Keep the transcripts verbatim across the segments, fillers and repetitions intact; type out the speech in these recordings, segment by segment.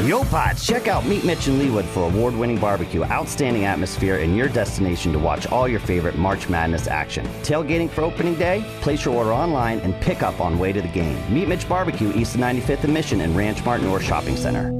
Yo, Pots, check out Meet Mitch in Leawood for award-winning barbecue, outstanding atmosphere, and your destination to watch all your favorite March Madness action. Tailgating for opening day? Place your order online and pick up on way to the game. Meet Mitch Barbecue, east of ninety-fifth and Mission and Ranch Mart North Shopping Center.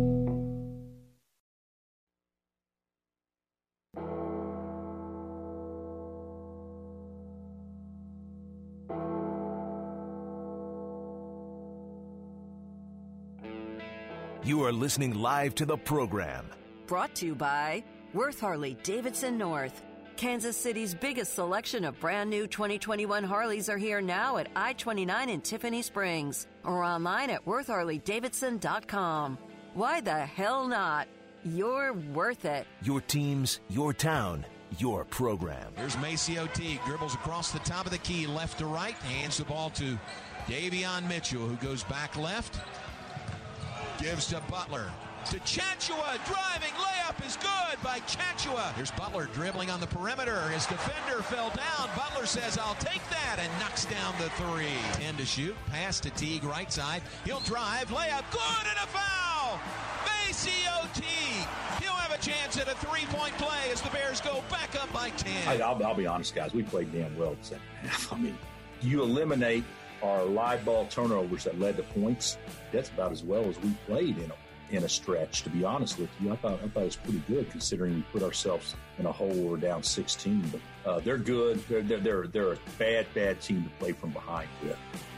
You are listening live to the program. Brought to you by Worth Harley Davidson North. Kansas City's biggest selection of brand new twenty twenty-one Harleys are here now at I twenty-nine in Tiffany Springs or online at worth harley davidson dot com. Why the hell not? You're worth it. Your teams, your town, your program. Here's Maceo Teague, dribbles across the top of the key, left to right, hands the ball to Davion Mitchell, who goes back left. Gives to Butler. To Chachua, driving, layup is good by Chachua. Here's Butler dribbling on the perimeter. His defender fell down. Butler says, I'll take that, and knocks down the three. ten to shoot, pass to Teague, right side. He'll drive, layup, good, and a foul! Maceo Teague. He'll have a chance at a three-point play as the Bears go back up by ten. I, I'll, I'll be honest, guys, we played damn well the second half. I mean, you eliminate our live ball turnovers that led to points. That's about as well as we played in a, in a stretch, to be honest with you. I thought, I thought it was pretty good considering we put ourselves in a hole where we're down sixteen. But uh, they're good. They're, they're, they're, they're a bad, bad team to play from behind with.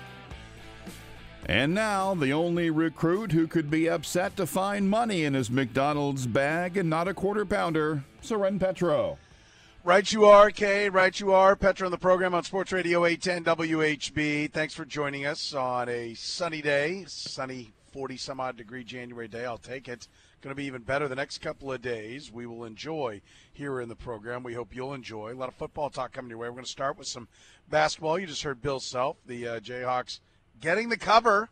And now, the only recruit who could be upset to find money in his McDonald's bag and not a quarter pounder, Soren Petro. Right you are, Kay. Right you are. Petro on the program on Sports Radio eight ten W H B. Thanks for joining us on a sunny day, sunny forty-some-odd degree January day. I'll take it. Going to be even better the next couple of days. We will enjoy here in the program. We hope you'll enjoy. A lot of football talk coming your way. We're going to start with some basketball. You just heard Bill Self, the uh, Jayhawks, getting the cover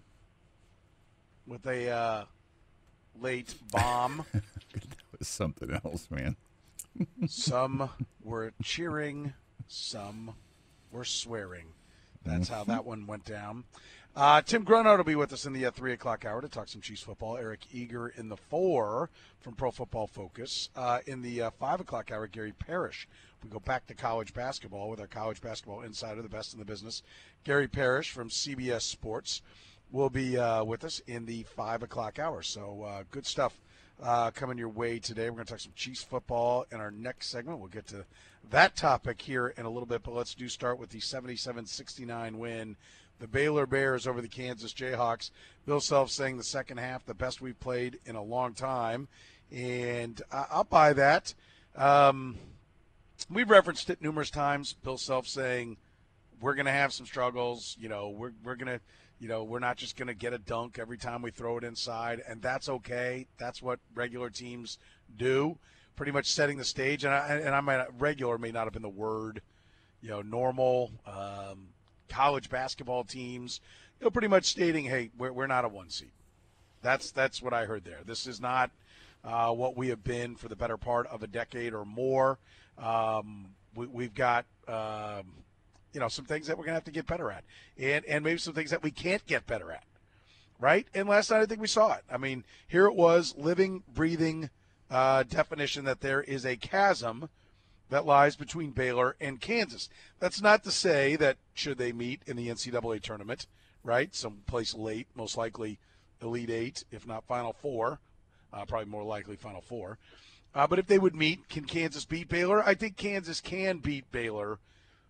with a uh, late bomb. That was something else, man. Some were cheering, some were swearing. That's how that one went down. Uh, Tim Gronard will be with us in the uh, three o'clock hour to talk some Chiefs football. Eric Eager in the four from Pro Football Focus. Uh, in the uh, five o'clock hour, Gary Parrish. We go back to college basketball with our college basketball insider, the best in the business. Gary Parrish from C B S Sports will be uh, with us in the five o'clock hour. So uh, good stuff. Uh, coming your way today. We're going to talk some Chiefs football in our next segment. We'll get to that topic here in a little bit, but let's do start with the seventy-seven sixty-nine win. The Baylor Bears over the Kansas Jayhawks. Bill Self saying the second half, the best we've played in a long time, and I- I'll buy that. Um, we've referenced it numerous times. Bill Self saying we're going to have some struggles. You know, we're we're going to. You know, we're not just going to get a dunk every time we throw it inside, and that's okay. That's what regular teams do, pretty much setting the stage. And I, and I might regular may not have been the word, you know, normal um, college basketball teams, you know, pretty much stating, hey, we're we're not a one seed. That's that's what I heard there. This is not uh, what we have been for the better part of a decade or more. Um, we, we've got. Um, you know, some things that we're going to have to get better at, and and maybe some things that we can't get better at, right? And last night I think we saw it. I mean, here it was, living, breathing uh, definition that there is a chasm that lies between Baylor and Kansas. That's not to say that should they meet in the N C double A tournament, right, someplace late, most likely Elite Eight, if not Final Four, uh, probably more likely Final Four. Uh, but if they would meet, can Kansas beat Baylor? I think Kansas can beat Baylor,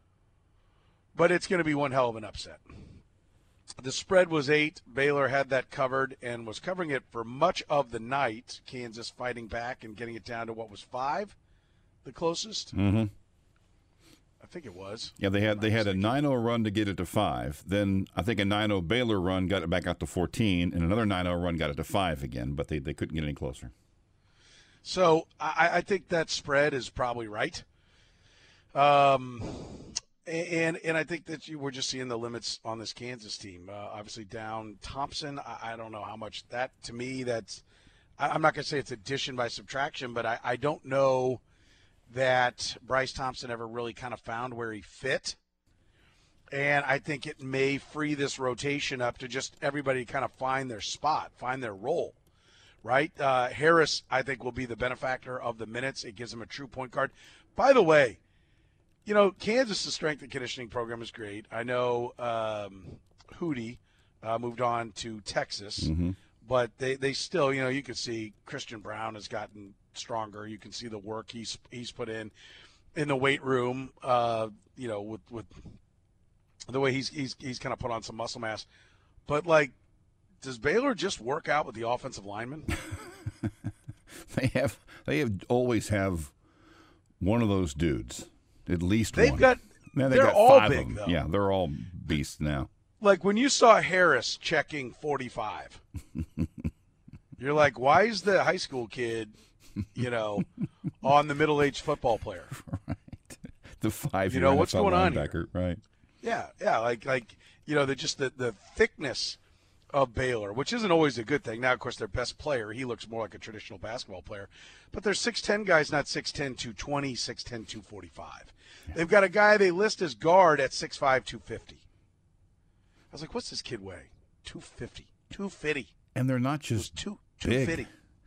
but it's going to be one hell of an upset. The spread was eight. Baylor had that covered and was covering it for much of the night. Kansas fighting back and getting it down to what was five, the closest? Mm-hmm. I think it was. Yeah, they had they had a nine oh run to get it to five. Then I think a nine oh Baylor run got it back out to fourteen, and another nine oh run got it to five again, but they, they couldn't get any closer. So I, I think that spread is probably right. Um. And and I think that you we're just seeing the limits on this Kansas team. Uh, obviously down Thompson. I, I don't know how much that, to me, that's I, I'm not going to say it's addition by subtraction, but I, I don't know that Bryce Thompson ever really kind of found where he fit. And I think it may free this rotation up to just everybody kind of find their spot, find their role, right? Uh, Harris, I think, will be the benefactor of the minutes. It gives him a true point guard. By the way, you know, Kansas' strength and conditioning program is great. I know um, Hootie uh, moved on to Texas, Mm-hmm. but they, they still, you know, you can see Christian Brown has gotten stronger. You can see the work he's he's put in in the weight room, uh, you know, with, with the way he's he's he's kind of put on some muscle mass. But, like, does Baylor just work out with the offensive linemen? They have they have always have one of those dudes, at least They've one. got Now they they're got all five big, of them. though. Yeah, they're all beasts now. Like, when you saw Harris checking forty-five, you're like, why is the high school kid, you know, on the middle-aged football player? Right. The five You know, what's going on here? linebacker, right? Yeah, yeah, like, like you know, the, just the, the thickness of Baylor, which isn't always a good thing. Now, of course, their best player, he looks more like a traditional basketball player. But they're six ten guys, not six ten, two twenty, six ten, two forty-five. Yeah. They've got a guy they list as guard at six five, two fifty. I was like, what's this kid weigh? two fifty. two fifty. And they're not just two, big. two fifty.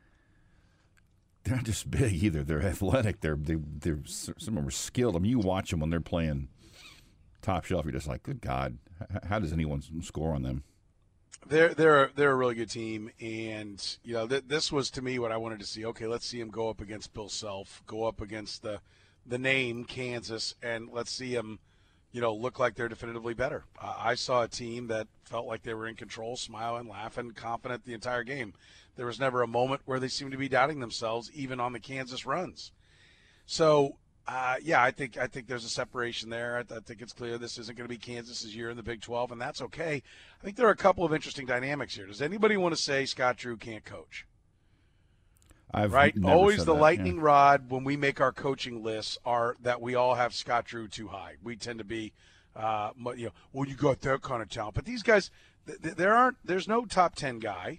They're not just big either. They're athletic. They're they, they're some of them are skilled. I mean, you watch them when they're playing top shelf. You're just like, good God, how does anyone score on them? They're they're they're a really good team, and you know th- this was to me what I wanted to see. Okay, let's see him go up against Bill Self, go up against the the name Kansas, and let's see him, you know, look like they're definitively better. Uh, I saw a team that felt like they were in control, smiling, laughing, confident the entire game. There was never a moment where they seemed to be doubting themselves, even on the Kansas runs. So. Uh, yeah, I think I think there's a separation there. I, th- I think it's clear this isn't going to be Kansas's year in the Big twelve, and that's okay. I think there are a couple of interesting dynamics here. Does anybody want to say Scott Drew can't coach? I've right? never Always said the that, lightning yeah. rod when we make our coaching lists are that we all have Scott Drew too high. We tend to be, uh, you know, well, you got that kind of talent. But these guys, th- th- there aren't. There's no top ten guy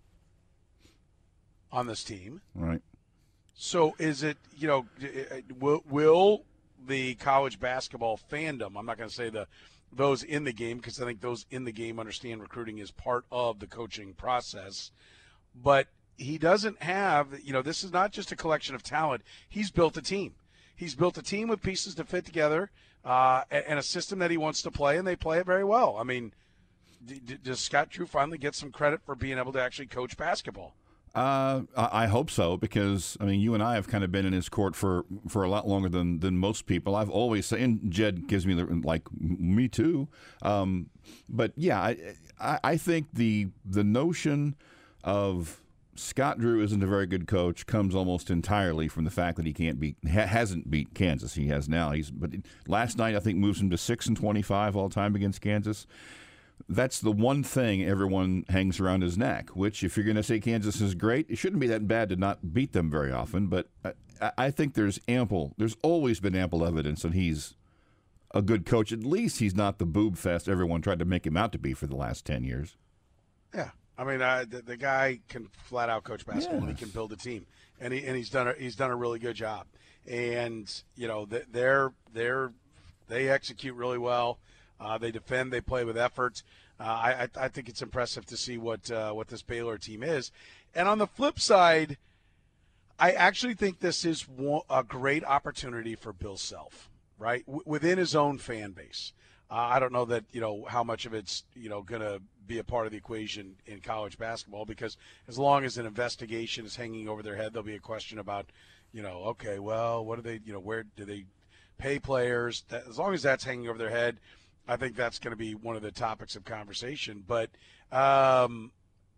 on this team. Right. So is it, you know, will, will the college basketball fandom, I'm not going to say the those in the game because I think those in the game understand recruiting is part of the coaching process, but he doesn't have, you know, this is not just a collection of talent. He's built a team. He's built a team with pieces to fit together uh, and a system that he wants to play, and they play it very well. I mean, d- d- does Scott Drew finally get some credit for being able to actually coach basketball? Uh, I I hope so because I mean you and I have kind of been in his court for, for a lot longer than, than most people. I've always said, and Jed gives me the like me too. Um, but yeah, I, I I think the the notion of Scott Drew isn't a very good coach comes almost entirely from the fact that he can't beat ha- hasn't beat Kansas. He has now. He's but last night I think moves him to six and twenty five all time against Kansas. That's the one thing everyone hangs around his neck, which if you're going to say Kansas is great, it shouldn't be that bad to not beat them very often. But I, I think there's ample, there's always been ample evidence that he's a good coach. At least he's not the boob fest everyone tried to make him out to be for the last ten years. Yeah. I mean, uh, the, the guy can flat out coach basketball, Yeah. and he can build a team, and he and he's done a, he's done a really good job. And you know, they're they're they execute really well. Uh, they defend. They play with effort. Uh, I, I think it's impressive to see what uh, what this Baylor team is. And on the flip side, I actually think this is one, a great opportunity for Bill Self, right, w- within his own fan base. Uh, I don't know that you know how much of it's you know going to be a part of the equation in college basketball because as long as an investigation is hanging over their head, there'll be a question about you know okay, well, what do they you know where do they pay players? That, as long as that's hanging over their head. I think that's going to be one of the topics of conversation. But um,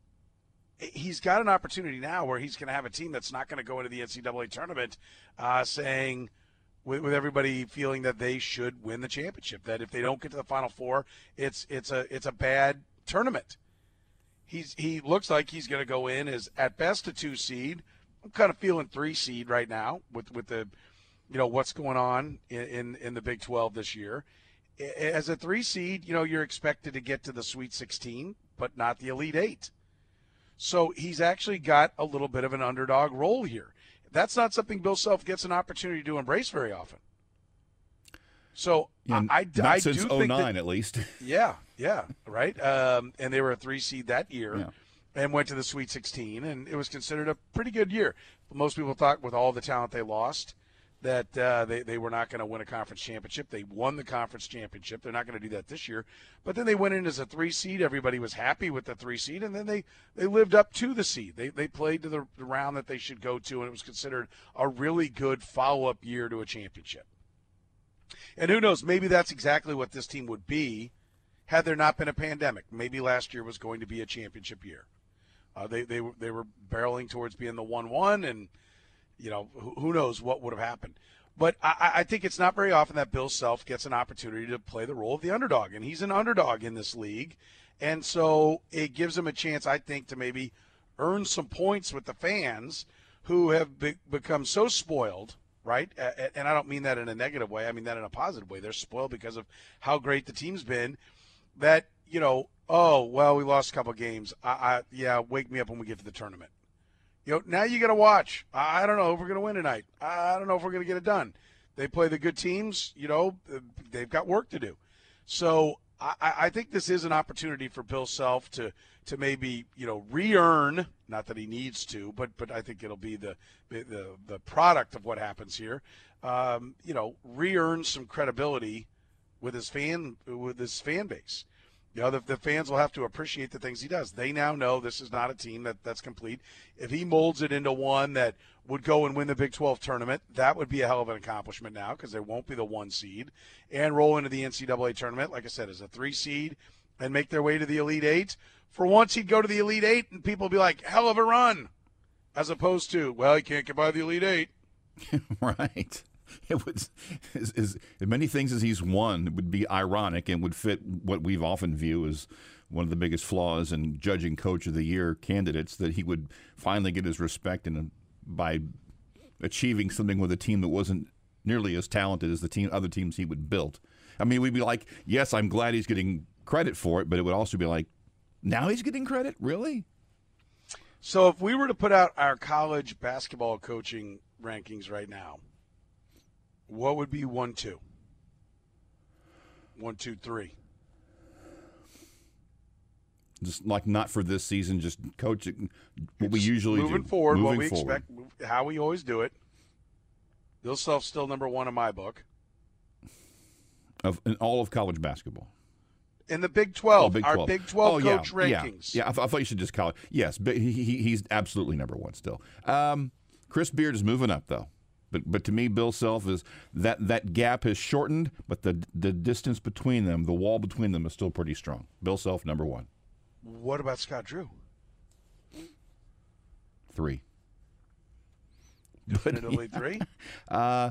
he's got an opportunity now where he's going to have a team that's not going to go into the N C double A tournament uh, saying, with, with everybody feeling that they should win the championship, that if they don't get to the Final Four, it's it's a it's a bad tournament. He's he looks like he's going to go in as at best a two seed. I'm kind of feeling three seed right now with with the you know what's going on in in, in the Big twelve this year. As a three seed, you know, you're expected to get to the Sweet sixteen, but not the Elite Eight. So he's actually got a little bit of an underdog role here. That's not something Bill Self gets an opportunity to embrace very often. So Yeah, I, I, not I since do oh think nine that, at least. yeah, yeah, right. Um, and they were a three seed that year. Yeah. and went to the Sweet sixteen, and it was considered a pretty good year. Most people thought with all the talent they lost that uh, they, they were not going to win a conference championship. They won the conference championship. They're not going to do that this year. But then they went in as a three seed. Everybody was happy with the three seed, and then they, they lived up to the seed. They they played to the, the round that they should go to, and it was considered a really good follow-up year to a championship. And who knows, maybe that's exactly what this team would be had there not been a pandemic. Maybe last year was going to be a championship year. Uh, they, they, they were barreling towards being the one one, and you know, who knows what would have happened. But I, I think it's not very often that Bill Self gets an opportunity to play the role of the underdog, and he's an underdog in this league. And so it gives him a chance, I think, to maybe earn some points with the fans who have be- become so spoiled, right? And I don't mean that in a negative way. I mean that in a positive way. They're spoiled because of how great the team's been that, you know, oh, well, we lost a couple games. I, I Yeah, wake me up when we get to the tournament. You know, now you got to watch. I don't know if we're going to win tonight. I don't know if we're going to get it done. They play the good teams. You know, they've got work to do. So I, I think this is an opportunity for Bill Self to to maybe, you know, re-earn. Not that he needs to, but but I think it'll be the the the product of what happens here. Um, you know, re-earn some credibility with his fan with his fan base. You know, the, the fans will have to appreciate the things he does. They now know this is not a team that, that's complete. If he molds it into one that would go and win the Big twelve tournament, that would be a hell of an accomplishment now because they won't be the one seed. And roll into the N C double A tournament, like I said, as a three seed and make their way to the Elite Eight. For once, he'd go to the Elite Eight and people would be like, hell of a run, as opposed to, well, he can't get by the Elite Eight. Right. It was as, as many things as he's won. It would be ironic and would fit what we've often view as one of the biggest flaws in judging Coach of the Year candidates, that he would finally get his respect in, by achieving something with a team that wasn't nearly as talented as the team other teams he would build. I mean, we'd be like, yes, I'm glad he's getting credit for it, but it would also be like, now he's getting credit? Really? So if we were to put out our college basketball coaching rankings right now, what would be one, two? One, two, three. Just like not for this season, just coaching what we just usually moving do. Forward, moving what we forward, expect, how we always do it. Bill Self's still number one in my book. Of in all of college basketball. In the Big twelve, oh, Big twelve. Our Big twelve oh, coach yeah, rankings. Yeah, yeah. I, th- I thought you should just call it. Yes, but he, he, he's absolutely number one still. Um, Chris Beard is moving up, though. But but to me, Bill Self is that that gap has shortened, but the the distance between them, the wall between them, is still pretty strong. Bill Self, number one. What about Scott Drew? Three. Definitively but, three? Uh,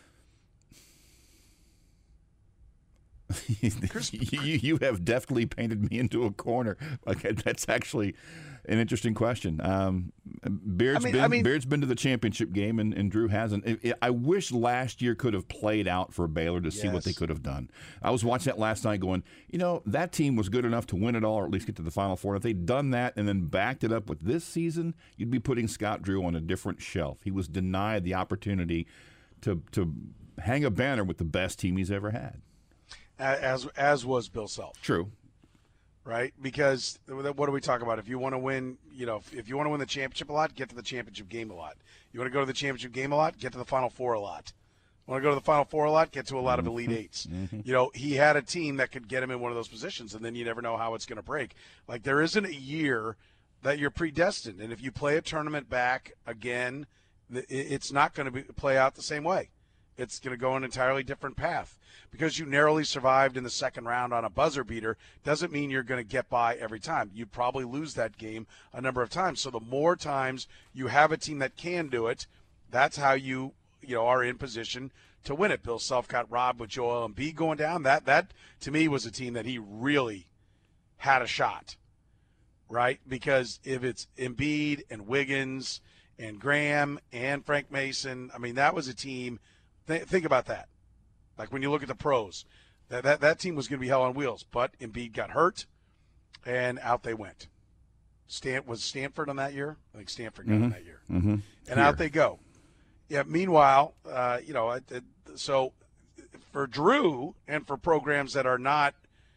you, you have deftly painted me into a corner. Like, that's actually an interesting question. Um, Beard's, I mean, been, I mean, Beard's been to the championship game, and, and Drew hasn't. It, it, I wish last year could have played out for Baylor to see yes. what they could have done. I was watching that last night going, you know, that team was good enough to win it all, or at least get to the Final Four. If they'd done that and then backed it up with this season, you'd be putting Scott Drew on a different shelf. He was denied the opportunity to to hang a banner with the best team he's ever had. As as was Bill Self. True. Right? Because what do we talk about? If you want to win, you know, if you want to win the championship a lot, get to the championship game a lot. You want to go to the championship game a lot, get to the Final Four a lot. Want to go to the Final Four a lot, get to a lot of Elite Eights. Mm-hmm. You know, he had a team that could get him in one of those positions, and then you never know how it's going to break. Like, there isn't a year that you're predestined, and if you play a tournament back again, it's not going to play out the same way. It's going to go an entirely different path. Because you narrowly survived in the second round on a buzzer beater doesn't mean you're going to get by every time. You'd probably lose that game a number of times. So the more times you have a team that can do it, that's how you, you know, are in position to win it. Bill Self got robbed with Joel Embiid going down. That, that to me, was a team that he really had a shot, right? Because if it's Embiid and Wiggins and Graham and Frank Mason, I mean, that was a team. Th- think about that. Like, when you look at the pros, that that, that team was going to be hell on wheels. But Embiid got hurt, and out they went. Stan, was Stanford on that year? I think Stanford got mm-hmm. on that year. Mm-hmm. And Here. out they go. Yeah. Meanwhile, uh, you know, it, it, so for Drew and for programs that are not,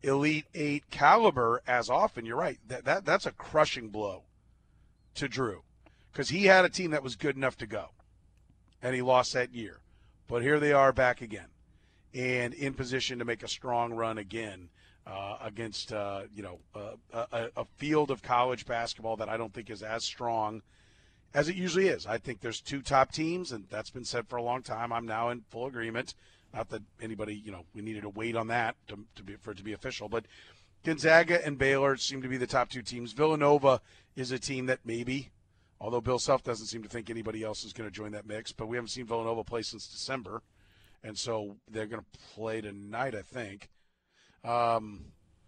Elite Eight caliber as often. You're right. That, that That's a crushing blow to Drew because he had a team that was good enough to go, and he lost that year. But here they are back again and in position to make a strong run again uh, against, uh, you know, uh, a, a field of college basketball that I don't think is as strong as it usually is. I think there's two top teams, and that's been said for a long time. I'm now in full agreement. Not that anybody, you know, we needed to wait on that to, to be, for it to be official. But Gonzaga and Baylor seem to be the top two teams. Villanova is a team that maybe, although Bill Self doesn't seem to think anybody else is going to join that mix, but we haven't seen Villanova play since December. And so they're going to play tonight, I think. Um,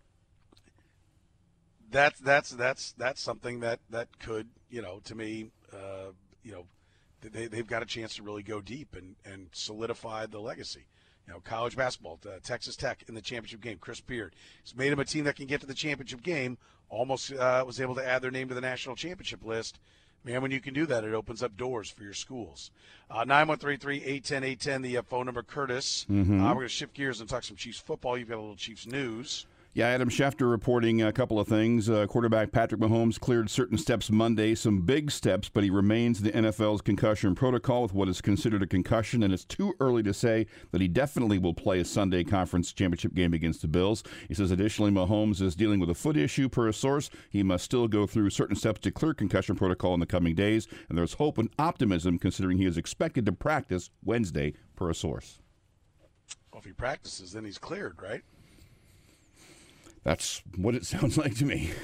that's that's that's that's something that, that could, you know, to me, uh, you know, they they've got a chance to really go deep and, and solidify the legacy. You know, college basketball, uh, Texas Tech in the championship game. Chris Beard has made them a team that can get to the championship game. Almost uh, was able to add their name to the national championship list. Man, when you can do that, it opens up doors for your schools. Uh, nine one three three, eight one zero, eight one zero, the uh, phone number, Curtis. Mm-hmm. Uh, we're going to shift gears and talk some Chiefs football. You've got a little Chiefs news. Yeah, Adam Schefter reporting a couple of things. Uh, quarterback Patrick Mahomes cleared certain steps Monday, some big steps, but he remains in the N F L's concussion protocol with what is considered a concussion, and it's too early to say that he definitely will play a Sunday conference championship game against the Bills. He says additionally Mahomes is dealing with a foot issue per a source. He must still go through certain steps to clear concussion protocol in the coming days, and there's hope and optimism considering he is expected to practice Wednesday per a source. Well, if he practices, then he's cleared, right? That's what it sounds like to me.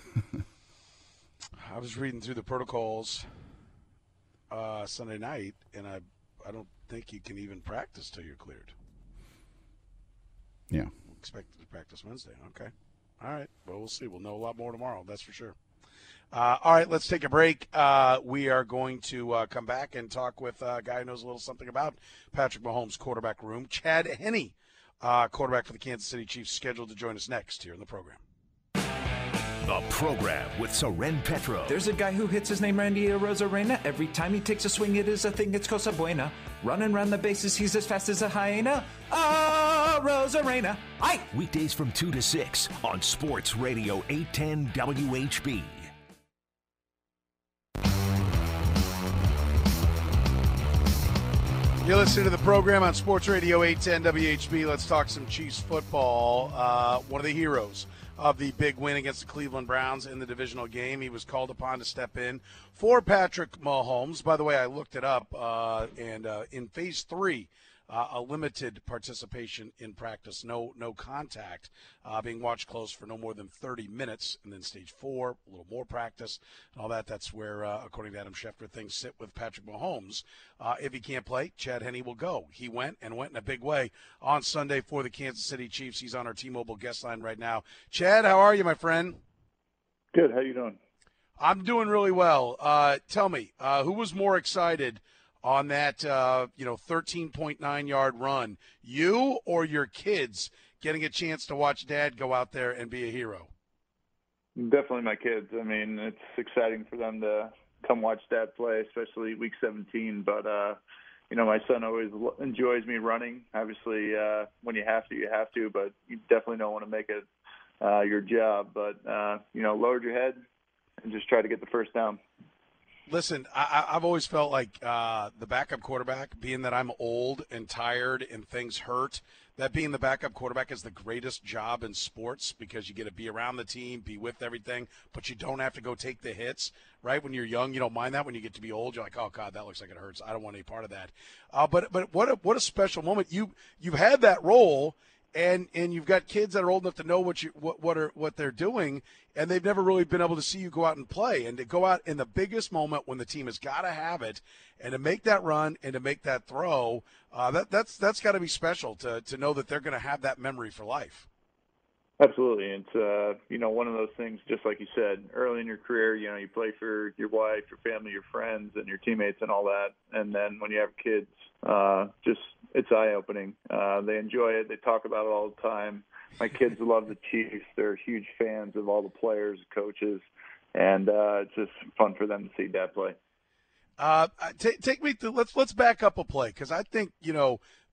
I was reading through the protocols uh, Sunday night, and I I don't think you can even practice till you're cleared. Yeah. Expected to practice Wednesday. Okay. All right. Well, we'll see. We'll know a lot more tomorrow. That's for sure. Uh, all right, let's take a break. Uh, we are going to uh, come back and talk with a guy who knows a little something about Patrick Mahomes' quarterback room, Chad Henne. Uh, quarterback for the Kansas City Chiefs, scheduled to join us next here in the program. The program with Soren Petro. There's a guy who hits his name Randy Arozarena. Every time he takes a swing, it is a thing. It's Cosa Buena. Running around the bases, he's as fast as a hyena. Arozarena. Aye. Weekdays from two to six on Sports Radio eight ten W H B. You're listening to the program on Sports Radio eight ten W H B. Let's talk some Chiefs football. Uh, one of the heroes of the big win against the Cleveland Browns in the divisional game. He was called upon to step in for Patrick Mahomes. By the way, I looked it up, uh, and uh, in phase three, Uh, a limited participation in practice, no no contact, uh, being watched close for no more than thirty minutes. And then stage four, a little more practice and all that. That's where, uh, according to Adam Schefter, things sit with Patrick Mahomes. Uh, if he can't play, Chad Henne will go. He went and went in a big way on Sunday for the Kansas City Chiefs. He's on our T-Mobile guest line right now. Chad, how are you, my friend? Good. How you doing? I'm doing really well. Uh, tell me, uh, who was more excited on that, uh, you know, thirteen point nine yard run, you or your kids getting a chance to watch Dad go out there and be a hero? Definitely my kids. I mean, it's exciting for them to come watch Dad play, especially week seventeen. But, uh, you know, my son always enjoys me running. Obviously, uh, when you have to, you have to, but you definitely don't want to make it uh, your job. But, uh, you know, lower your head and just try to get the first down. Listen, I, I've always felt like uh, the backup quarterback, being that I'm old and tired and things hurt, that being the backup quarterback is the greatest job in sports because you get to be around the team, be with everything, but you don't have to go take the hits, right? When you're young, you don't mind that. When you get to be old, you're like, oh, God, that looks like it hurts. I don't want any part of that. Uh, but but what a, what a special moment. You, you've had that role, and and you've got kids that are old enough to know what you what what are what they're doing, and they've never really been able to see you go out and play, and to go out in the biggest moment when the team has got to have it, and to make that run and to make that throw, uh, that that's that's got to be special to to know that they're going to have that memory for life. Absolutely. It's, uh, you know, one of those things, just like you said, early in your career, you know, you play for your wife, your family, your friends, and your teammates and all that. And then when you have kids, uh, just it's eye-opening. Uh, they enjoy it. They talk about it all the time. My kids love the Chiefs. They're huge fans of all the players, coaches, and uh, it's just fun for them to see Dad play. Uh, t- take me to let's let's back up a play because I think you know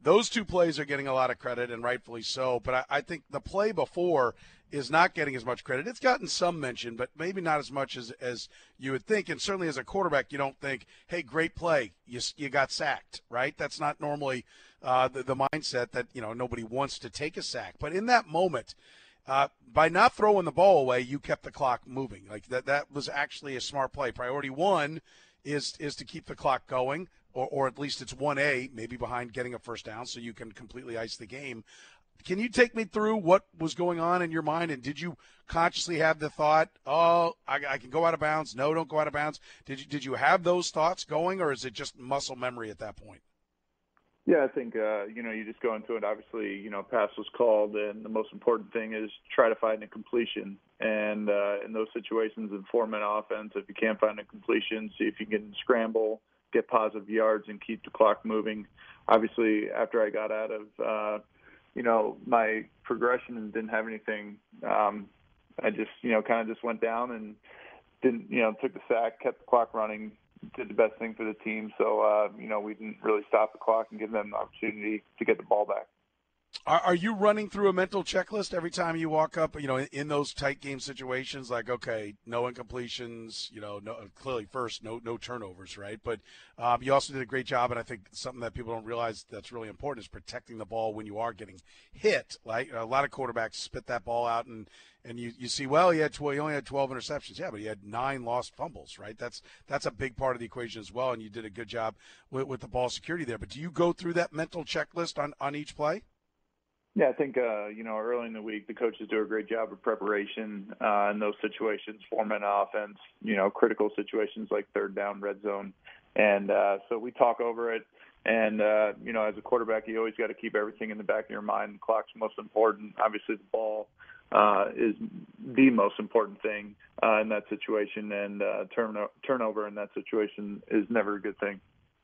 those two plays are getting a lot of credit, and rightfully so. But I, I think the play before is not getting as much credit. It's gotten some mention, but maybe not as much as, as you would think. And certainly as a quarterback, you don't think, hey, great play, you, you got sacked, right? That's not normally uh, the, the mindset that, you know, nobody wants to take a sack. But in that moment, uh, by not throwing the ball away, you kept the clock moving. Like that, that was actually a smart play. Priority one is is to keep the clock going, or, or at least it's one A, maybe behind getting a first down so you can completely ice the game. Can you take me through what was going on in your mind, and did you consciously have the thought, oh, I, I can go out of bounds? No, don't go out of bounds. Did you did you have those thoughts going, or is it just muscle memory at that point? Yeah, I think, uh, you know, you just go into it. Obviously, you know, pass was called, and the most important thing is try to find a completion. And uh, in those situations, in four-minute offense, if you can't find a completion, see if you can scramble, get positive yards, and keep the clock moving. Obviously, after I got out of, uh, you know, my progression and didn't have anything, um, I just, you know, kind of just went down and didn't, you know, took the sack, kept the clock running, did the best thing for the team. So, uh, you know, we didn't really stop the clock and give them the opportunity to get the ball back. Are, are you running through a mental checklist every time you walk up, you know, in, in those tight game situations? Like, okay, no incompletions, you know, no, clearly first, no no turnovers, right? But um, you also did a great job, and I think something that people don't realize that's really important is protecting the ball when you are getting hit. Like a lot of quarterbacks spit that ball out, and and you, you see, well, he had twelve, he only had twelve interceptions, yeah, but he had nine lost fumbles, right? That's that's a big part of the equation as well, and you did a good job with, with the ball security there. But do you go through that mental checklist on, on each play? Yeah, I think, uh, you know, early in the week, the coaches do a great job of preparation uh, in those situations, four-minute offense, you know, critical situations like third down, red zone. And uh, so we talk over it. And, uh, you know, as a quarterback, you always got to keep everything in the back of your mind. The clock's most important. Obviously, the ball uh, is the most important thing uh, in that situation. And uh, turn- turnover in that situation is never a good thing.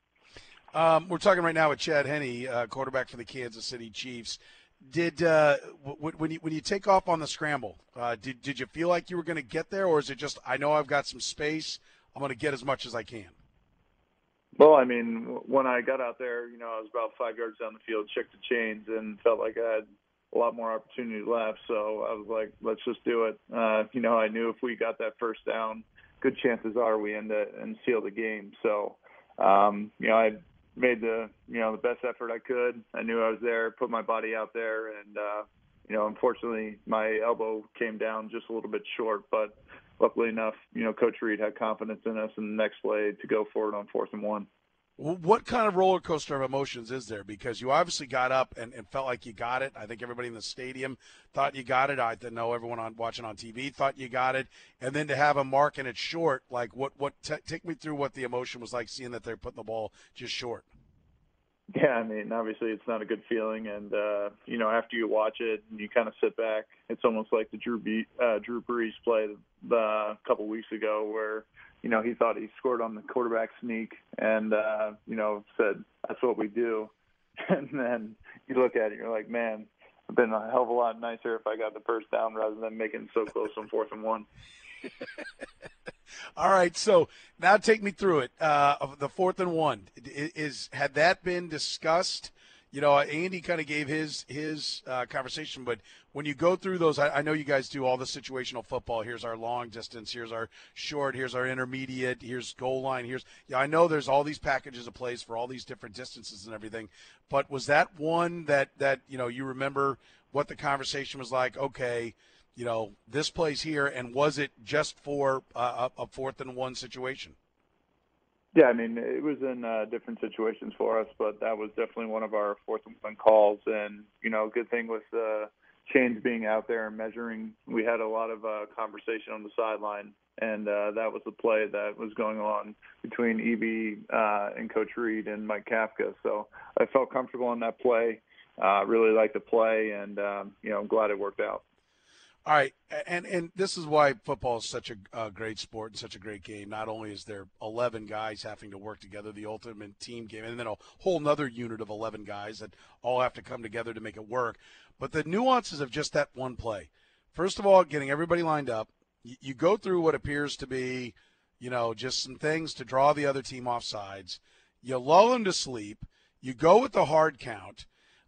Um, we're talking right now with Chad Henne, uh, quarterback for the Kansas City Chiefs. Did uh, w- when you when you take off on the scramble, uh, did did you feel like you were going to get there, or is it just I know I've got some space, I'm going to get as much as I can? Well, I mean, when I got out there, you know, I was about five yards down the field, checked the chains, and felt like I had a lot more opportunity left. So I was like, let's just do it. Uh, you know, I knew if we got that first down, good chances are we end it and seal the game. So, um, you know, I made the, you know, the best effort I could. I knew I was there, put my body out there, and, uh, you know, unfortunately my elbow came down just a little bit short, but luckily enough, you know, Coach Reed had confidence in us in the next play to go for it on fourth and one. What kind of roller coaster of emotions is there? Because you obviously got up and, and felt like you got it. I think everybody in the stadium thought you got it. I know everyone on watching on T V thought you got it. And then to have a mark and it's short, like what, what t- take me through what the emotion was like seeing that they're putting the ball just short. Yeah, I mean, obviously it's not a good feeling. And, uh, you know, after you watch it and you kind of sit back, it's almost like the Drew, Be- uh, Drew Brees play the, uh, a couple weeks ago where, you know, he thought he scored on the quarterback sneak and, uh, you know, said, that's what we do. And then you look at it, you're like, man, it'd been a hell of a lot nicer if I got the first down rather than making so close on fourth and one. All right, so now take me through it. Uh, of the fourth and one, is had that been discussed? You know, Andy kind of gave his his uh, conversation, but when you go through those, I, I know you guys do all the situational football. Here's our long distance. Here's our short. Here's our intermediate. Here's goal line. Here's yeah. I know there's all these packages of plays for all these different distances and everything. But was that one that that you know you remember what the conversation was like? Okay, you know this plays here, and was it just for uh, a fourth and one situation? Yeah, I mean, it was in uh, different situations for us, but that was definitely one of our fourth and one calls. And, you know, good thing with uh, chains being out there and measuring, we had a lot of uh, conversation on the sideline, and uh, that was the play that was going on between E B uh, and Coach Reed and Mike Kafka. So I felt comfortable in that play, uh, really liked the play, and, um, you know, I'm glad it worked out. All right, and and this is why football is such a, a great sport and such a great game. Not only is there eleven guys having to work together, the ultimate team game, and then a whole nother unit of eleven guys that all have to come together to make it work, but the nuances of just that one play. First of all, getting everybody lined up. You, you go through what appears to be, you know, just some things to draw the other team off sides. You lull them to sleep. You go with the hard count.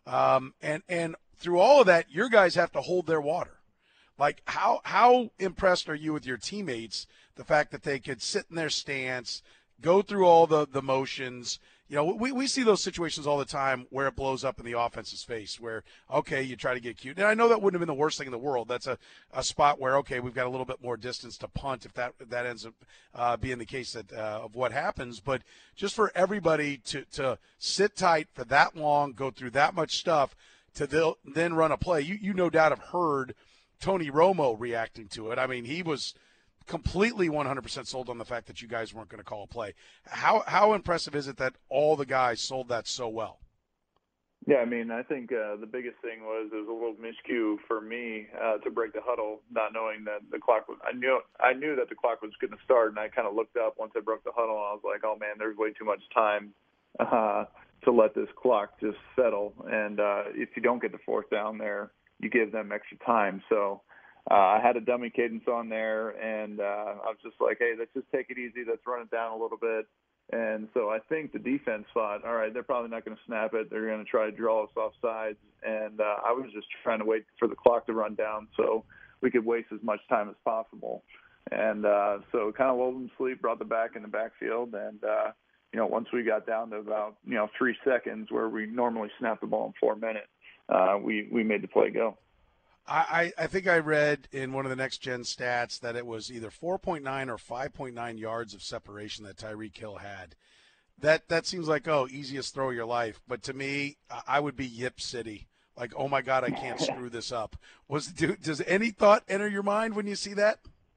Um, and, and through all of that, your guys have to hold their water. Like, how how impressed are you with your teammates, the fact that they could sit in their stance, go through all the, the motions? You know, we, we see those situations all the time where it blows up in the offense's face, where, okay, you try to get cute. And I know that wouldn't have been the worst thing in the world. That's a, a spot where, okay, we've got a little bit more distance to punt if that if that ends up uh, being the case that, uh, of what happens. But just for everybody to, to sit tight for that long, go through that much stuff, to then run a play, you, you no doubt have heard Tony Romo reacting to it. I mean, he was completely one hundred percent sold on the fact that you guys weren't going to call a play. How how impressive is it that all the guys sold that so well? Yeah, I mean, I think uh, the biggest thing was it was a little miscue for me uh, to break the huddle, not knowing that the clock was. I knew I knew that the clock was going to start, and I kind of looked up once I broke the huddle, and I was like, oh man, there's way too much time uh, to let this clock just settle. And uh, if you don't get the fourth down there, you give them extra time. So uh, I had a dummy cadence on there, and uh, I was just like, hey, let's just take it easy. Let's run it down a little bit. And so I think the defense thought, all right, they're probably not going to snap it. They're going to try to draw us off sides. And uh, I was just trying to wait for the clock to run down so we could waste as much time as possible. And uh, so kind of lulled them to sleep, brought the back in the backfield. And, uh, you know, once we got down to about, you know, three seconds where we normally snap the ball in four minutes, Uh, we, we made the play go. I, I think I read in one of the Next Gen stats that it was either four point nine or five point nine yards of separation that Tyreek Hill had. That that seems like, oh, easiest throw of your life. But to me, I would be Yip City. Like, oh, my God, I can't screw this up. Was do, Does any thought enter your mind when you see that?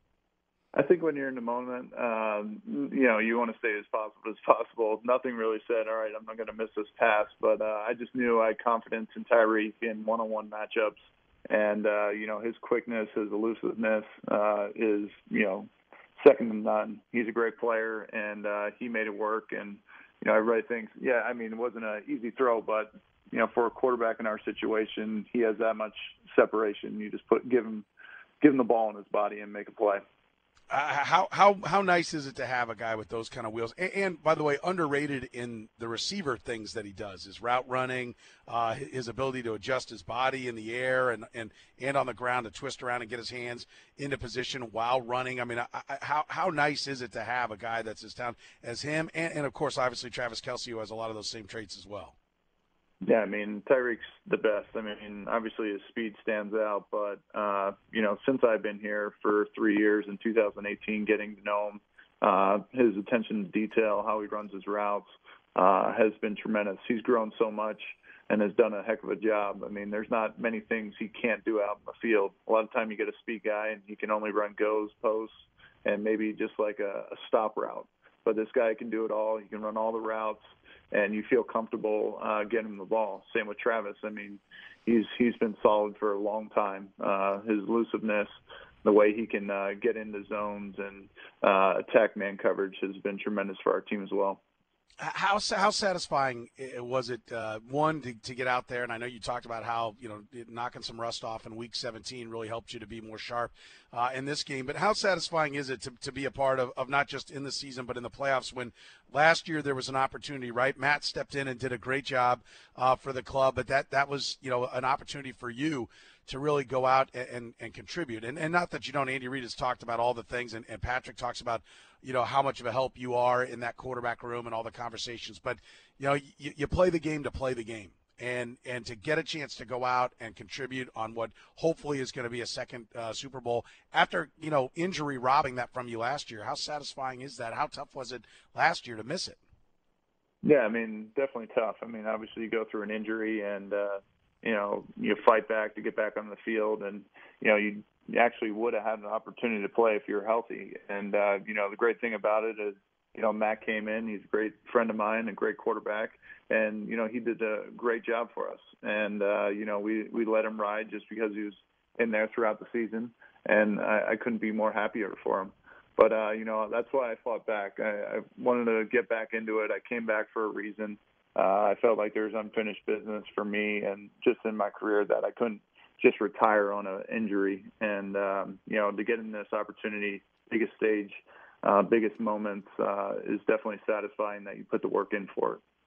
I think when you're in the moment, um, you know, you want to stay as possible as possible. Nothing really said, all right, I'm not going to miss this pass. But uh, I just knew I had confidence in Tyreek in one-on-one matchups. And, uh, you know, his quickness, his elusiveness uh, is, you know, second to none. He's a great player, and uh, he made it work. And, you know, everybody thinks, yeah, I mean, it wasn't an easy throw, but, you know, for a quarterback in our situation, he has that much separation. You just put give him give him the ball in his body and make a play. Uh, how how how nice is it to have a guy with those kind of wheels? And, and by the way, underrated in the receiver things that he does, his route running, uh, his ability to adjust his body in the air and, and, and on the ground to twist around and get his hands into position while running. I mean, I, I, how how nice is it to have a guy that's as talented as him? And, and, of course, obviously, Travis Kelce, who has a lot of those same traits as well. Yeah, I mean, Tyreek's the best. I mean, obviously his speed stands out, but, uh, you know, since I've been here for three years in two thousand eighteen, getting to know him, uh, his attention to detail, how he runs his routes, uh, has been tremendous. He's grown so much and has done a heck of a job. I mean, there's not many things he can't do out in the field. A lot of time you get a speed guy and he can only run goes, posts, and maybe just like a, a stop route. But this guy can do it all. He can run all the routes. And you feel comfortable uh, getting him the ball. Same with Travis. I mean, he's he's been solid for a long time. Uh, his elusiveness, the way he can uh, get into zones and uh, attack man coverage has been tremendous for our team as well. How how satisfying was it, uh, one, to, to get out there? And I know you talked about how, you know, knocking some rust off in week seventeen really helped you to be more sharp uh, in this game. But how satisfying is it to, to be a part of, of not just in the season but in the playoffs when last year there was an opportunity, right? Matt stepped in and did a great job uh, for the club, but that, that was, you know, an opportunity for you to really go out and, and, and contribute. And, and not that you don't, Andy Reid has talked about all the things, and, and Patrick talks about, you know, how much of a help you are in that quarterback room and all the conversations. But, you know, you, you play the game to play the game. And and to get a chance to go out and contribute on what hopefully is going to be a second uh, Super Bowl after, you know, injury robbing that from you last year, how satisfying is that? How tough was it last year to miss it? Yeah, I mean, definitely tough. I mean, obviously you go through an injury and, uh, you know, you fight back to get back on the field. And, you know, you actually would have had an opportunity to play if you were healthy. And, uh, you know, the great thing about it is, you know, Matt came in. He's a great friend of mine, a great quarterback. And, you know, he did a great job for us. And, uh, you know, we, we let him ride just because he was in there throughout the season. And I, I couldn't be more happier for him. But, uh, you know, that's why I fought back. I, I wanted to get back into it. I came back for a reason. Uh, I felt like there was unfinished business for me and just in my career that I couldn't just retire on an injury. And, um, you know, to get in this opportunity, biggest stage, uh, biggest moments uh, is definitely satisfying that you put the work in for it.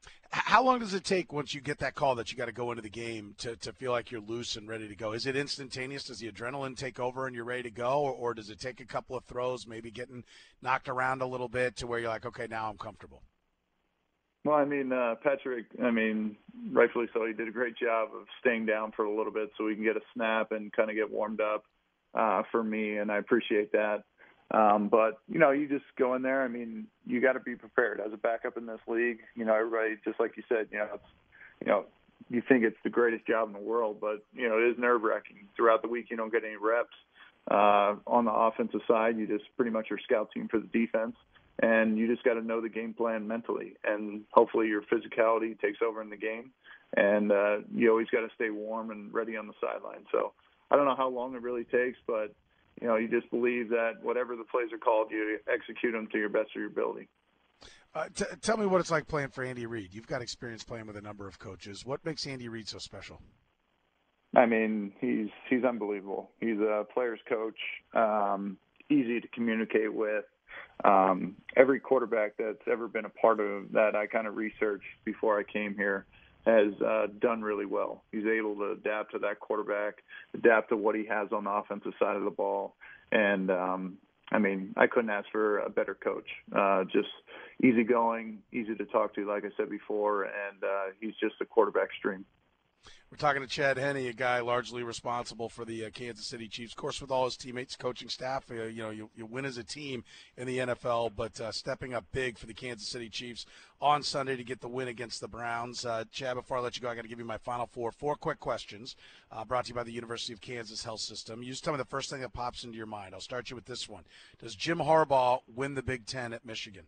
How long does it take once you get that call that you got to go into the game to, to feel like you're loose and ready to go? Is it instantaneous? Does the adrenaline take over and you're ready to go? Or, or does it take a couple of throws, maybe getting knocked around a little bit to where you're like, okay, now I'm comfortable? Well, I mean, uh, Patrick, I mean, rightfully so, he did a great job of staying down for a little bit so we can get a snap and kind of get warmed up uh, for me, and I appreciate that. Um, but, you know, you just go in there. I mean, you got to be prepared as a backup in this league. You know, everybody, just like you said, you know, it's, you know, you think it's the greatest job in the world, but, you know, it is nerve-wracking. Throughout the week, you don't get any reps. Uh, on the offensive side, you just pretty much are scout team for the defense, and you just got to know the game plan mentally. And hopefully your physicality takes over in the game, and uh, you always got to stay warm and ready on the sideline. So I don't know how long it really takes, but you know, you just believe that whatever the plays are called, you execute them to your best of your ability. Uh, t- tell me what it's like playing for Andy Reid. You've got experience playing with a number of coaches. What makes Andy Reid so special? I mean, he's he's unbelievable. He's a player's coach, um, easy to communicate with. Um, every quarterback that's ever been a part of that I kind of researched before I came here has uh, done really well. He's able to adapt to that quarterback, adapt to what he has on the offensive side of the ball. And, um, I mean, I couldn't ask for a better coach. Uh, just easygoing, easy to talk to, like I said before, and uh, he's just a quarterback's dream. We're talking to Chad Henne, a guy largely responsible for the uh, Kansas City Chiefs. Of course, with all his teammates, coaching staff, uh, you know, you, you win as a team in the N F L, but uh, stepping up big for the Kansas City Chiefs on Sunday to get the win against the Browns. Uh, Chad, before I let you go, I got to give you my final four. Four quick questions uh, brought to you by the University of Kansas Health System. You just tell me the first thing that pops into your mind. I'll start you with this one. Does Jim Harbaugh win the Big Ten at Michigan?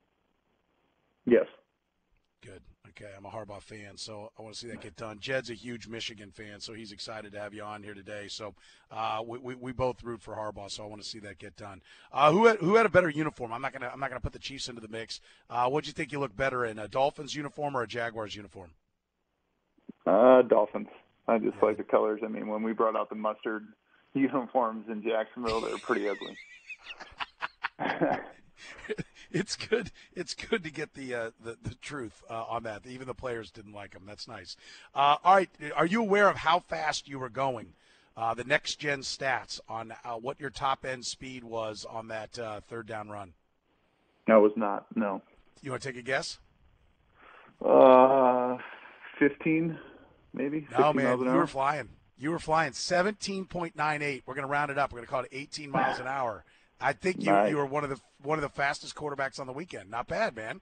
Yes. Good. Okay, I'm a Harbaugh fan, so I want to see that get done. Jed's a huge Michigan fan, so he's excited to have you on here today. So uh, we, we we both root for Harbaugh, so I want to see that get done. Uh, who had who had a better uniform? I'm not gonna I'm not gonna put the Chiefs into the mix. Uh, what do you think you look better in, a Dolphins uniform or a Jaguars uniform? Uh, Dolphins. I just yeah. like the colors. I mean, when we brought out the mustard uniforms in Jacksonville, they were pretty ugly. It's good. It's good to get the uh, the, the truth uh, on that. Even the players didn't like them. That's nice. Uh, all right. Are you aware of how fast you were going? Uh, the next gen stats on uh, what your top end speed was on that uh, third down run? No, it was not. No. You want to take a guess? Uh, fifteen, maybe. No, man. You were flying. You were flying seventeen point nine eight. We're going to round it up. We're going to call it eighteen miles an hour. I think you, nice. you were one of the one of the fastest quarterbacks on the weekend. Not bad, man.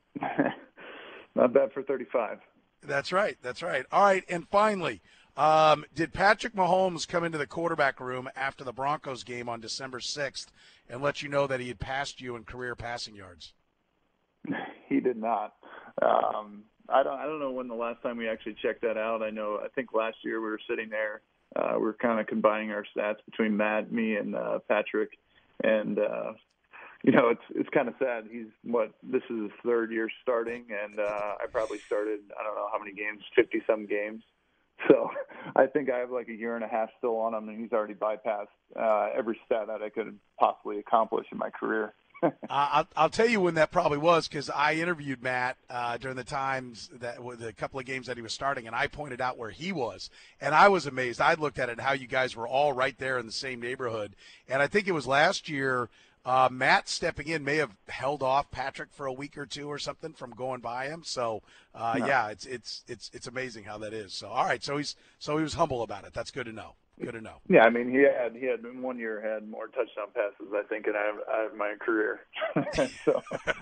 Not bad for thirty-five. That's right. That's right. All right, and finally, um, did Patrick Mahomes come into the quarterback room after the Broncos game on December sixth and let you know that he had passed you in career passing yards? He did not. Um, I don't. I don't know when the last time we actually checked that out. I know. I think last year we were sitting there. Uh, we were kind of combining our stats between Matt, me, and uh, Patrick. And, uh, you know, it's it's kind of sad. He's, what, this is his third year starting, and uh, I probably started, I don't know how many games, fifty-some games. So I think I have like a year and a half still on him, and he's already bypassed uh, every stat that I could possibly accomplish in my career. uh, I'll, I'll tell you when that probably was, because I interviewed Matt uh, during the times that with a couple of games that he was starting, and I pointed out where he was, and I was amazed. I looked at it how you guys were all right there in the same neighborhood, and I think it was last year. Uh, Matt stepping in may have held off Patrick for a week or two or something from going by him. So uh, no. yeah, it's it's it's it's amazing how that is. So all right, so he's so he was humble about it. That's good to know. Good to know. Yeah, I mean, he had he had in one year had more touchdown passes, I think, than I have, I have in my career. So,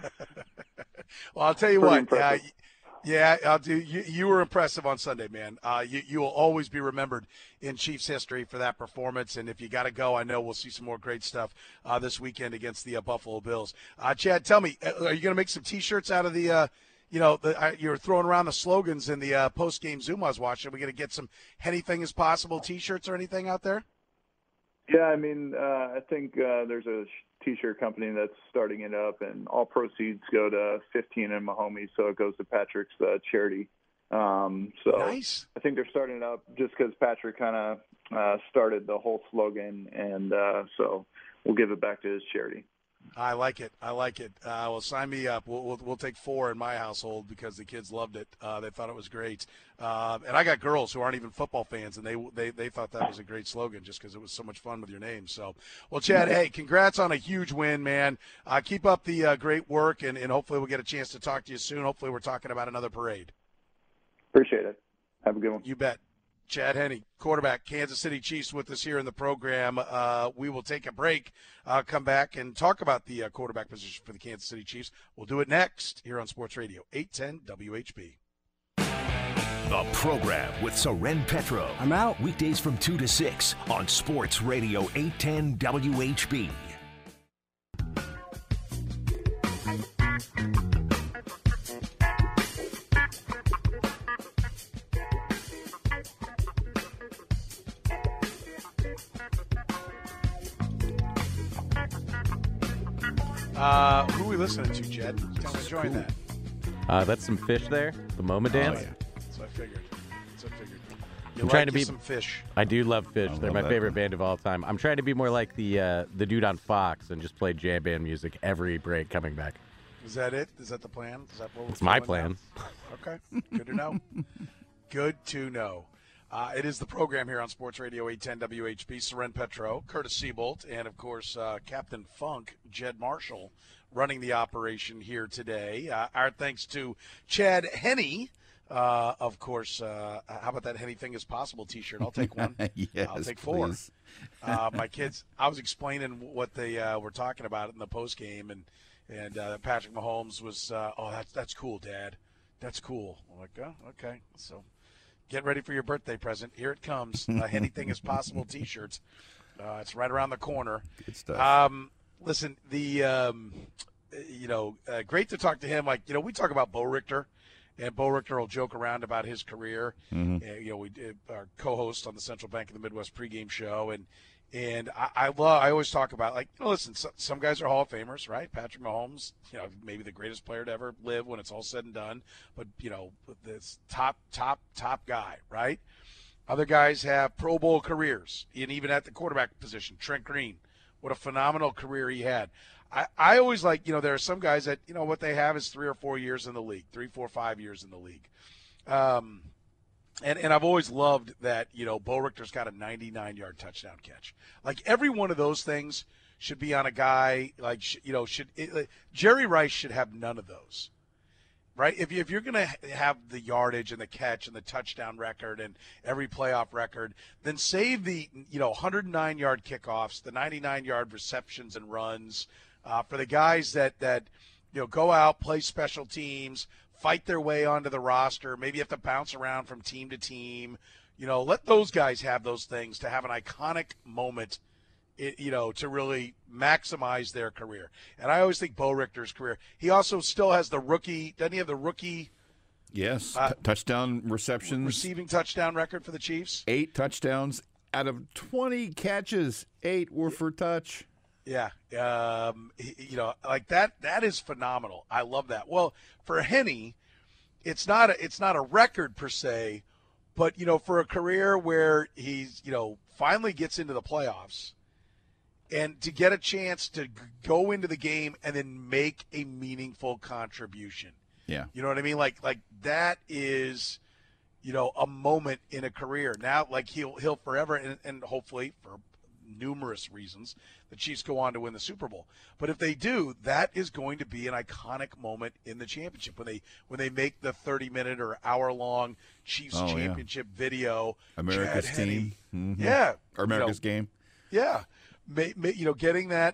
well, I'll tell you what. Uh, yeah, I'll do. You, you were impressive on Sunday, man. Uh, you you will always be remembered in Chiefs history for that performance. And if you got to go, I know we'll see some more great stuff uh, this weekend against the uh, Buffalo Bills. Uh, Chad, tell me, are you going to make some T-shirts out of the? Uh, You know, the, uh, you're throwing around the slogans in the uh, post-game Zoom I was watching. Are we going to get some anything is possible T-shirts or anything out there? Yeah, I mean, uh, I think uh, there's a T-shirt company that's starting it up, and all proceeds go to fifteen and Mahomes, so it goes to Patrick's uh, charity. Um, so nice. I think they're starting it up just because Patrick kind of uh, started the whole slogan, and uh, so we'll give it back to his charity. I like it. I like it. Uh, well, sign me up. We'll, we'll we'll take four in my household because the kids loved it. Uh, they thought it was great. Uh, and I got girls who aren't even football fans, and they they, they thought that was a great slogan just because it was so much fun with your name. So, well, Chad, hey, congrats on a huge win, man. Uh, keep up the uh, great work, and, and hopefully we'll get a chance to talk to you soon. Hopefully we're talking about another parade. Appreciate it. Have a good one. You bet. Chad Henne, quarterback, Kansas City Chiefs, with us here in the program. Uh, we will take a break, uh, come back, and talk about the uh, quarterback position for the Kansas City Chiefs. We'll do it next here on Sports Radio eight ten W H B. The program with Soren Petro. I'm out. Weekdays from two to six on Sports Radio eight ten W H B. Uh, who are we listening to, Jed? Tell me, enjoying that. Uh, that's some Fish there. The Moment Dance. Oh, yeah. That's what I figured. That's what I figured. You I'm like trying to be some Fish. I do love Fish. I They're love my that favorite one. band of all time. I'm trying to be more like the uh, the dude on Fox and just play jam band music every break coming back. Is that it? Is that the plan? Is that what we're It's my doing plan. now? Okay. Good to know. Good to know. Uh, it is the program here on Sports Radio eight ten W H B. Soren Petro, Curtis Seabolt, and, of course, uh, Captain Funk, Jed Marshall, running the operation here today. Uh, our thanks to Chad Henne. Uh, of course, uh, how about that Anything is Possible t-shirt? I'll take one. Yes, I'll take four. please. uh, my kids, I was explaining what they uh, were talking about in the post game, and and uh, Patrick Mahomes was, uh, oh, that's that's cool, Dad. That's cool. I'm like, oh, okay. So get ready for your birthday present. Here it comes. Uh, Anything is Possible t-shirts. Uh, it's right around the corner. Good stuff. Um, listen, the um, you know, uh, great to talk to him. Like, you know, we talk about Bo Richter. And Bo Richter will joke around about his career. Mhm. Uh, you know, we did our co-host on the Central Bank of the Midwest pregame show, and and I, I love. I always talk about, like, you know, listen, so, some guys are Hall of Famers, right? Patrick Mahomes, you know, maybe the greatest player to ever live when it's all said and done, but you know, this top, top, top guy, right? Other guys have Pro Bowl careers, and even at the quarterback position, Trent Green, what a phenomenal career he had. I, I always like, you know, there are some guys that, you know, what they have is three or four years in the league, three, four, five years in the league. Um, and, and I've always loved that, you know, Bo Richter's got a ninety-nine-yard touchdown catch. Like, every one of those things should be on a guy, like, sh- you know, should it, like, Jerry Rice should have none of those. Right? If, you, if you're going to have the yardage and the catch and the touchdown record and every playoff record, then save the, you know, one hundred nine-yard kickoffs, the ninety-nine-yard receptions and runs, Uh, for the guys that, that, you know, go out, play special teams, fight their way onto the roster, maybe have to bounce around from team to team. You know, let those guys have those things to have an iconic moment, it, you know, to really maximize their career. And I always think Bo Richter's career. He also still has the rookie, doesn't he have the rookie Yes, uh, t- touchdown receptions. receiving touchdown record for the Chiefs? Eight touchdowns out of twenty catches. Eight were for touch. Yeah, um, he- you know, like that. That is phenomenal. I love that. Well, for Henne, it's not a, it's not a record per se, but you know, for a career where he's, you know, finally gets into the playoffs, and to get a chance to g- go into the game and then make a meaningful contribution. Yeah. You know what I mean? Like like that is, you know, a moment in a career. Now, like he'll he'll forever, and, and hopefully for numerous reasons, the Chiefs go on to win the Super Bowl. But if they do, that is going to be an iconic moment in the championship when they when they make the thirty minute or hour long Chiefs Oh, yeah. championship video. America's Chad Henne. team. Mhm. Yeah. Or America's you know, game. Yeah. May, may, you know, getting that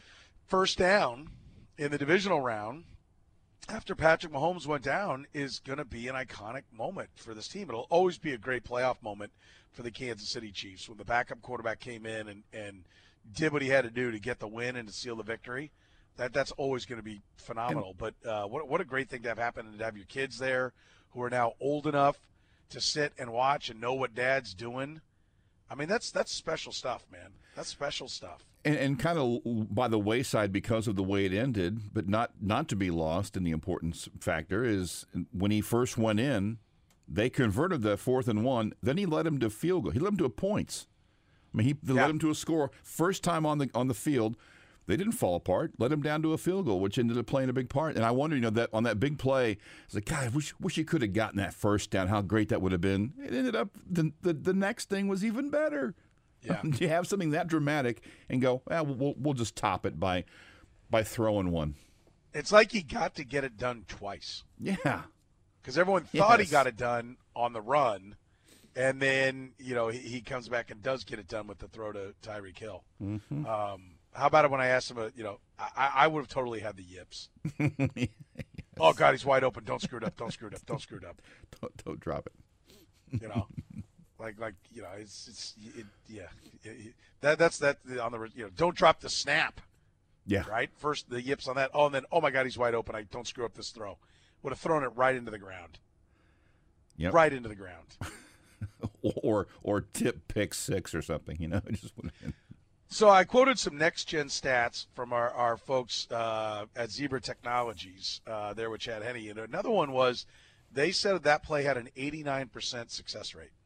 first down in the divisional round after Patrick Mahomes went down is going to be an iconic moment for this team. It'll always be a great playoff moment for the Kansas City Chiefs when the backup quarterback came in and, and did what he had to do to get the win and to seal the victory. That that's always going to be phenomenal. And, but uh, what what a great thing to have happen and to have your kids there who are now old enough to sit and watch and know what Dad's doing. I mean, that's that's special stuff, man. That's special stuff. And, and kind of by the wayside because of the way it ended, but not, not to be lost in the importance factor is when he first went in, they converted the fourth and one. Then he led him to field goal. He led him to points. I mean, he they Yeah. led him to a score. First time on the on the field, they didn't fall apart. Let him down to a field goal, which ended up playing a big part. And I wonder, you know, that on that big play, I was like, God, I wish, wish he could have gotten that first down. How great that would have been. It ended up, the the, the next thing was even better. Yeah. You have something that dramatic and go, well, we'll, we'll just top it by by throwing one. It's like he got to get it done twice. Yeah. Because everyone thought Yes. he got it done on the run, and then, you know, he, he comes back and does get it done with the throw to Tyreek Hill. Mm-hmm. Um, how about it when I asked him, uh, you know, I, I would have totally had the yips. Yes. Oh, God, he's wide open. Don't screw it up. Don't screw it up. Don't screw it up. Don't, don't drop it. You know, like, like you know, it's, it's it, yeah. It, it, that That's that on the, you know, don't drop the snap. Yeah. Right? First, the yips on that. Oh, and then, oh, my God, he's wide open. I don't screw up this throw. Would have thrown it right into the ground. Yep. Right into the ground. or or tip pick six or something, you know. It just would have been. So I quoted some next-gen stats from our, our folks uh, at Zebra Technologies uh, there with Chad Henne. And another one was they said that play had an eighty-nine percent success rate.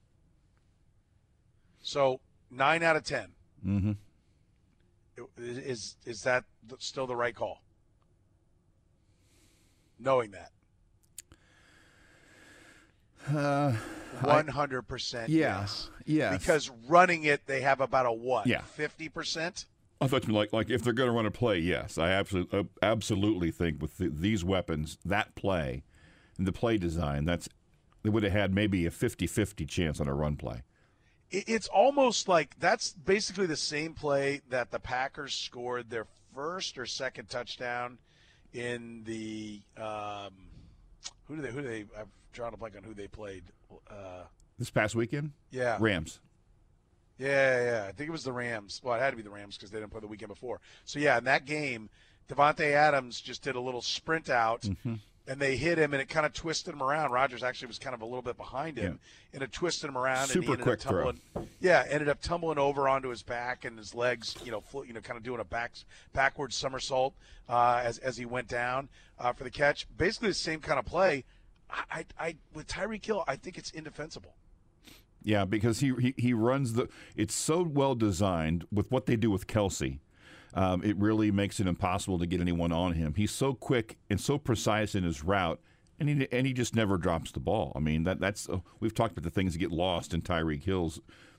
So nine out of ten. Mm-hmm. Is, is that still the right call? Knowing that. Uh, one hundred percent yeah, yes. yes. Because running it, they have about a what? Yeah. fifty percent? I thought you were like, like if they're going to run a play, yes. I absolutely, absolutely think with the, these weapons, that play and the play design, that's they would have had maybe a fifty-fifty chance on a run play. It's almost like that's basically the same play that the Packers scored their first or second touchdown in the um, who do they who do they I've drawn a blank on who they played uh, This past weekend? Yeah. Rams. Yeah, yeah. I think it was the Rams. Well, it had to be the Rams because they didn't play the weekend before. So, yeah, in that game, Devontae Adams just did a little sprint out, mm-hmm. and they hit him, and it kind of twisted him around. Rodgers actually was kind of a little bit behind him, yeah. and it twisted him around. Super and he ended quick up tumbling, throw. Yeah, ended up tumbling over onto his back and his legs, you know, flo- you know, kind of doing a back backwards somersault uh, as as he went down uh, for the catch. Basically the same kind of play. I, I, with Tyreek Hill, I think it's indefensible. Yeah, because he, he, he runs the – it's so well designed with what they do with Kelsey. Um, it really makes it impossible to get anyone on him. He's so quick and so precise in his route, and he and he just never drops the ball. I mean, that that's uh, we've talked about the things that get lost in Tyreek Hill's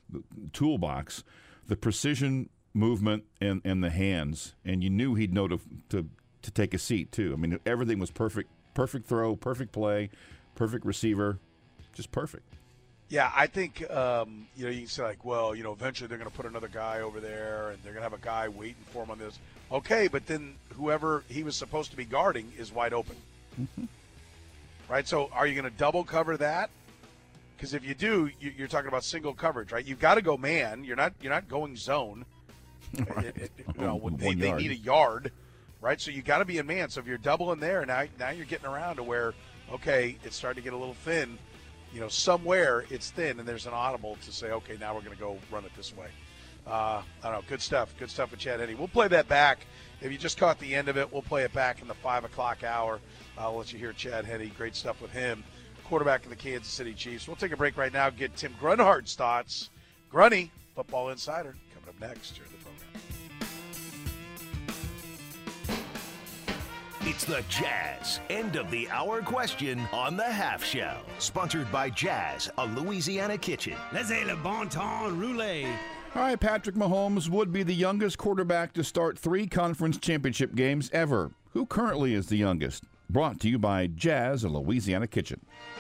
toolbox, the precision, movement, and, and the hands. And you knew he'd know to, to to take a seat too. I mean, everything was perfect. Perfect throw, perfect play, perfect receiver, just perfect. Yeah, I think, um, you know, you can say, like, well, you know, eventually they're going to put another guy over there and they're going to have a guy waiting for him on this. Okay, but then whoever he was supposed to be guarding is wide open. Mm-hmm. Right? So are you going to double cover that? Because if you do, you're talking about single coverage, right? You've got to go man. You're not You're not going zone. Right. It, it, you know, One they, they yard. need a yard. Right, so you got to be a man. So if you're doubling there, now now you're getting around to where, okay, it's starting to get a little thin. You know, somewhere it's thin, and there's an audible to say, okay, now we're going to go run it this way. Uh, I don't know, good stuff, good stuff with Chad Henne. We'll play that back. If you just caught the end of it, we'll play it back in the five o'clock hour. I'll let you hear Chad Henne. Great stuff with him, quarterback of the Kansas City Chiefs. We'll take a break right now. Get Tim Grunhard's thoughts. Grunny, Football Insider, coming up next here in the program. It's the Jazz end of the hour question on the Half Shell. Sponsored by Jazz, a Louisiana kitchen. Laissez le bon temps rouler. All right, Patrick Mahomes would be the youngest quarterback to start three conference championship games ever. Who currently is the youngest? Brought to you by Jazz, a Louisiana kitchen.